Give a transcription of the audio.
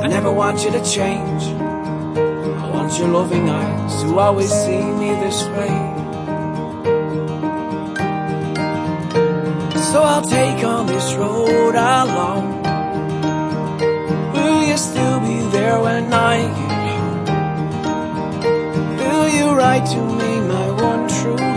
never want you to change. I want your loving eyes to always see me this way. So I'll take on this road alone. Will you still be there when I get home? Will you write to me my one true